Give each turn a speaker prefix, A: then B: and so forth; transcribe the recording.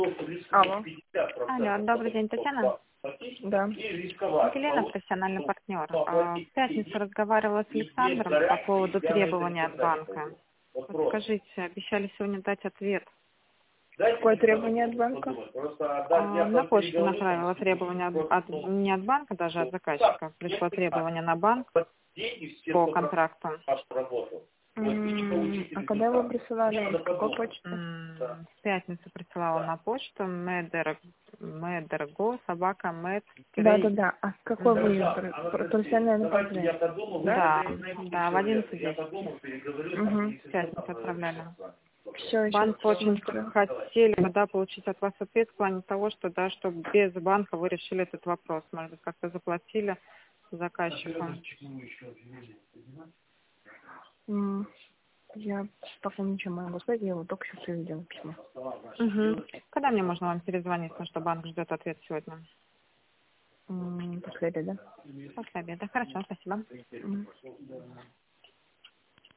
A: Алло.
B: Алло, добрый день, Татьяна.
A: Да.
B: Елена, профессиональный партнер. В пятницу разговаривала с Александром по поводу требования от банка. Вот скажите, обещали сегодня дать ответ.
A: Какое требование от банка?
B: На почту направила требование не от банка, даже от заказчика. Пришло требование на банк по контракту.
A: А когда его присылали? С какой почты?
B: В пятницу присылала на почту medrgo собака med.
A: Да. А с какой вы профессиональный партнер?
B: Да, в 11:10. В пятницу отправляли.
A: Все,
B: Банк очень хотели бы, получить от вас ответ в плане того, что, чтобы без банка вы решили этот вопрос. Может быть, как-то заплатили заказчику.
A: Я пока ничего могу сказать, я его только сейчас увидела письмо.
B: Когда мне можно вам перезвонить, потому что банк ждет ответ сегодня?
A: После обеда.
B: После обеда. Хорошо, спасибо.